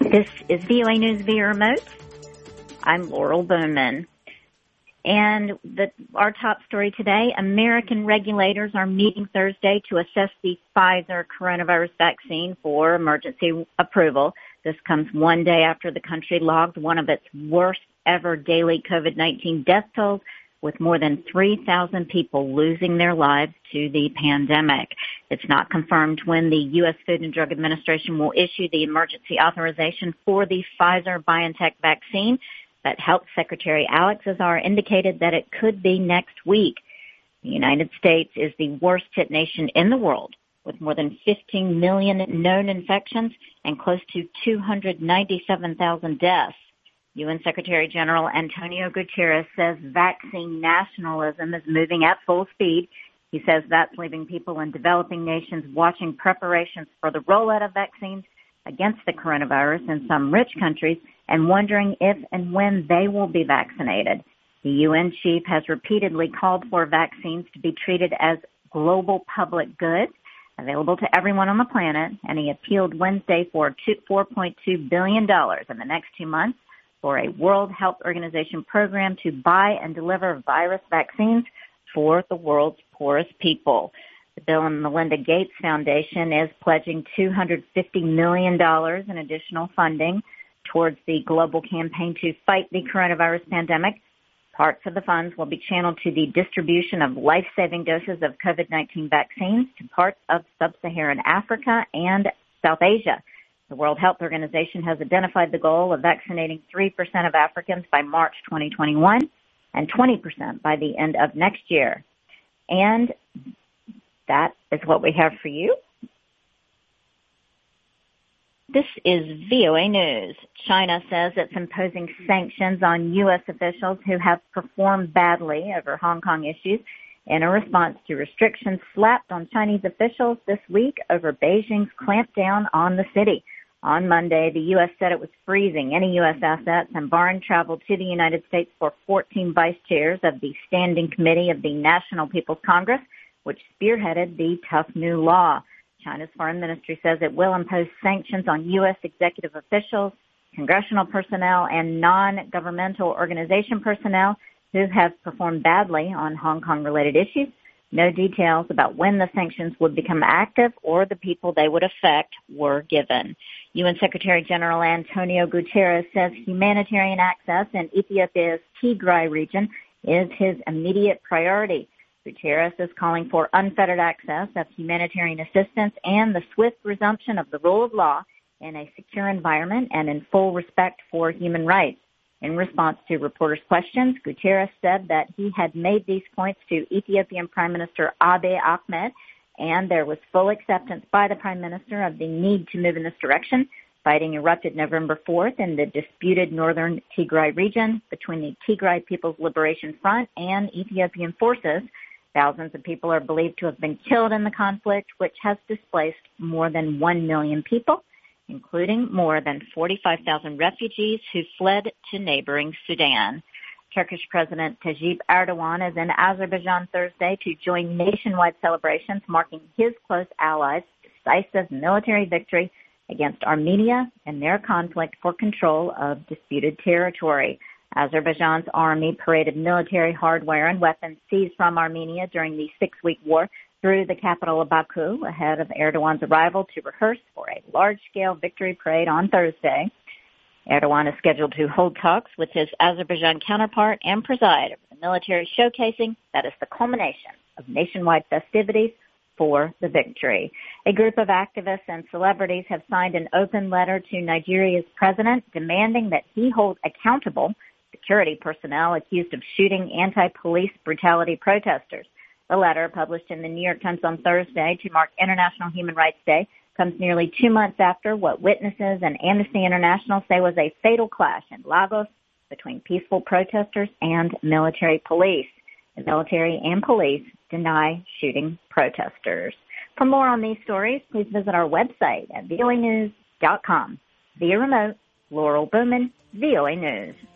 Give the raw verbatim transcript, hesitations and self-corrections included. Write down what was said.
This is V O A News via remote. I'm Laurel Bowman. And the, our top story today, American regulators are meeting Thursday to assess the Pfizer coronavirus vaccine for emergency approval. This comes one day after the country logged one of its worst ever daily COVID nineteen death tolls, with more than three thousand people losing their lives to the pandemic. It's not confirmed when the U S Food and Drug Administration will issue the emergency authorization for the Pfizer-BioNTech vaccine, but Health Secretary Alex Azar indicated that it could be next week. The United States is the worst hit nation in the world, with more than fifteen million known infections and close to two hundred ninety-seven thousand deaths. U N Secretary General Antonio Guterres says vaccine nationalism is moving at full speed. He says that's leaving people in developing nations watching preparations for the rollout of vaccines against the coronavirus in some rich countries and wondering if and when they will be vaccinated. The U N chief has repeatedly called for vaccines to be treated as global public goods, available to everyone on the planet, and he appealed Wednesday for four point two billion dollars in the next two months for a World Health Organization program to buy and deliver virus vaccines for the world's poorest people. The Bill and Melinda Gates Foundation is pledging two hundred fifty million dollars in additional funding towards the global campaign to fight the coronavirus pandemic. Parts of the funds will be channeled to the distribution of life-saving doses of COVID nineteen vaccines to parts of sub-Saharan Africa and South Asia. The World Health Organization has identified the goal of vaccinating three percent of Africans by March twenty twenty-one and twenty percent by the end of next year. And that is what we have for you. This is V O A News. China says it's imposing sanctions on U S officials who have performed badly over Hong Kong issues in a response to restrictions slapped on Chinese officials this week over Beijing's clampdown on the city. On Monday, the U S said it was freezing any U S assets and barring travel to the United States for fourteen vice chairs of the Standing Committee of the National People's Congress, which spearheaded the tough new law. China's foreign ministry says it will impose sanctions on U S executive officials, congressional personnel, and non-governmental organization personnel who have performed badly on Hong Kong-related issues. No details about when the sanctions would become active or the people they would affect were given. U N Secretary General Antonio Guterres says humanitarian access in Ethiopia's Tigray region is his immediate priority. Guterres is calling for unfettered access of humanitarian assistance and the swift resumption of the rule of law in a secure environment and in full respect for human rights. In response to reporters' questions, Guterres said that he had made these points to Ethiopian Prime Minister Abiy Ahmed, and there was full acceptance by the Prime Minister of the need to move in this direction. Fighting erupted November fourth in the disputed northern Tigray region between the Tigray People's Liberation Front and Ethiopian forces. Thousands of people are believed to have been killed in the conflict, which has displaced more than one million people, including more than forty-five thousand refugees who fled to neighboring Sudan. Turkish President Tayyip Erdogan is in Azerbaijan Thursday to join nationwide celebrations marking his close allies' decisive military victory against Armenia in their conflict for control of disputed territory. Azerbaijan's army paraded military hardware and weapons seized from Armenia during the six-week war through the capital of Baku ahead of Erdogan's arrival to rehearse for a large-scale victory parade on Thursday. Erdogan is scheduled to hold talks with his Azerbaijan counterpart and preside over the military showcasing that is the culmination of nationwide festivities for the victory. A group of activists and celebrities have signed an open letter to Nigeria's president demanding that he hold accountable security personnel accused of shooting anti-police brutality protesters. The letter, published in the New York Times on Thursday to mark International Human Rights Day, comes nearly two months after what witnesses and Amnesty International say was a fatal clash in Lagos between peaceful protesters and military police. The military and police deny shooting protesters. For more on these stories, please visit our website at V O A news dot com. Via remote, Laurel Bowman, V O A News.